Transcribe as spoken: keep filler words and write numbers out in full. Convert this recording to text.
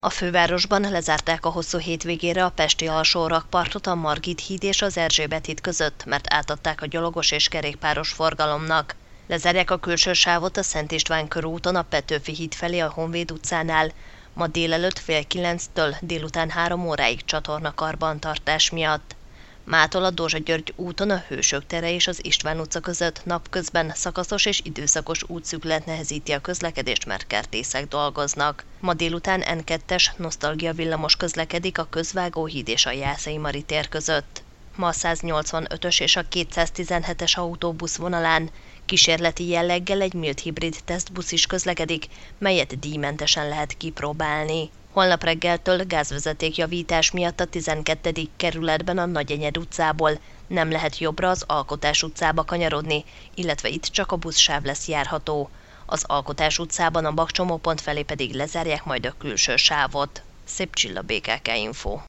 A fővárosban lezárták a hosszú hétvégére a pesti alsó-rakpartot a Margit híd és az Erzsébet híd között, mert átadták a gyalogos és kerékpáros forgalomnak. Lezárják a külső sávot a Szent István körúton a Petőfi híd felé a Honvéd utcánál, ma délelőtt fél kilenctől délután három óráig csatornakarbantartás miatt. Mától a Dózsa-György úton a Hősök tere és az István utca között napközben szakaszos és időszakos útszűkület nehezíti a közlekedést, mert kertészek dolgoznak. Ma délután en kettes nosztalgia villamos közlekedik a Közvágóhíd és a Jászai Mari tér között. Ma a száznyolcvanötös és a kétszáztizenhetes autóbusz vonalán kísérleti jelleggel egy mild hibrid tesztbusz is közlekedik, melyet díjmentesen lehet kipróbálni. Holnap reggeltől gázvezetékjavítás miatt a tizenkettedik kerületben a Nagyenyed utcából nem lehet jobbra az Alkotás utcába kanyarodni, illetve itt csak a buszsáv lesz járható. Az Alkotás utcában a Bakcsomópont felé pedig lezárják majd a külső sávot. Szép Csilla, bé ká ká Info.